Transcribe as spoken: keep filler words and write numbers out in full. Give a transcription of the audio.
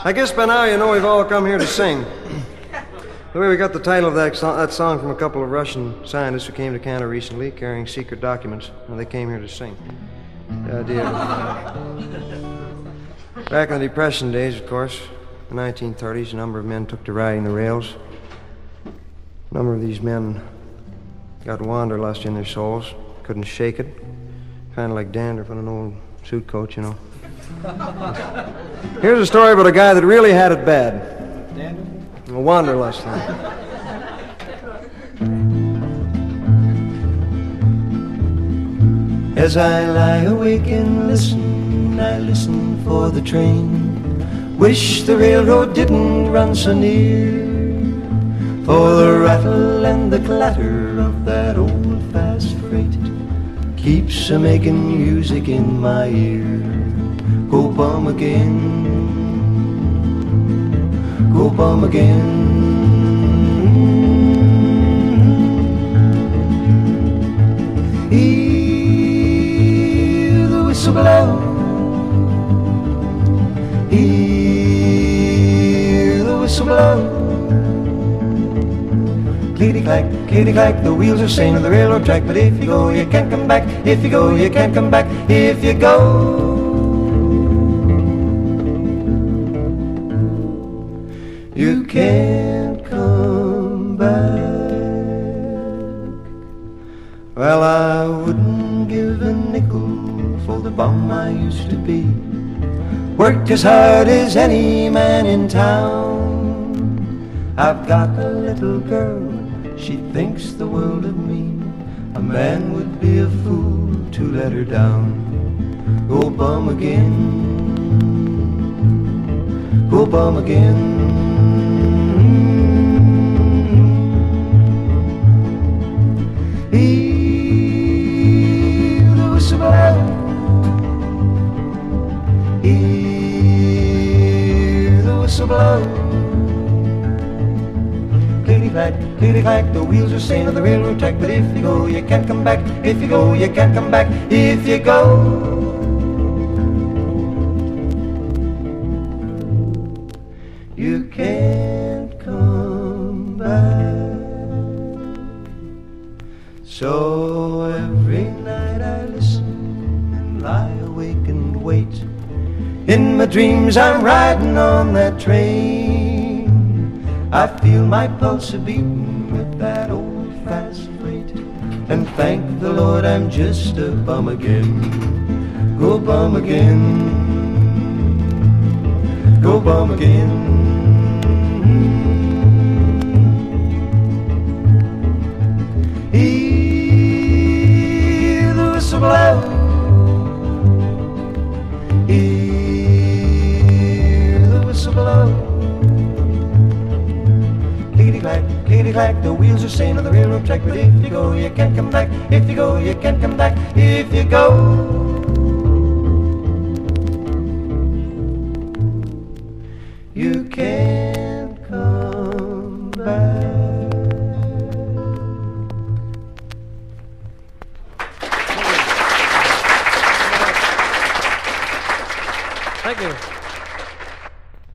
I guess by now you know we've all come here to sing. The way we got the title of that, so- that song from a couple of Russian scientists who came to Canada recently carrying secret documents, and they came here to sing. The idea. Back in the Depression days, of course, the nineteen thirties, a number of men took to riding the rails. A number of these men got wanderlust in their souls, couldn't shake it, kind of like dandruff on an old suit coat, you know. Here's a story about a guy that really had it bad. A wanderlust thing. As I lie awake and listen, I listen for the train. Wish the railroad didn't run so near, for the rattle and the clatter of that old fast freight keeps a making music in my ear. Go bum again, go bum again. Hear the whistle blow, hear the whistle blow. Clickety-clack, clickety-clack, the wheels are saying on the railroad track. But if you go, you can't come back. If you go, you can't come back. If you go, you can't come back. Well, I wouldn't give a nickel for the bum I used to be. Worked as hard as any man in town. I've got a little girl, she thinks the world of me. A man would be a fool to let her down. Go bum again, go bum again. Hear the whistle blow, hear the whistle blow. Clickety-clack, clickety-clack, the wheels are saying on the railroad track. But if you go, you can't come back. If you go, you can't come back. If you go, you can't come back. So every night I listen and lie awake and wait. In my dreams I'm riding on that train. I feel my pulse a-beating with that old fast freight, and thank the Lord I'm just a bum again. Go bum again, go bum again. Hear the whistle blow, hear the whistle blow. Clickety-clack, clickety-clack, the wheels are saying on the railroad track. But if you go, you can't come back. If you go, you can't come back. If you go,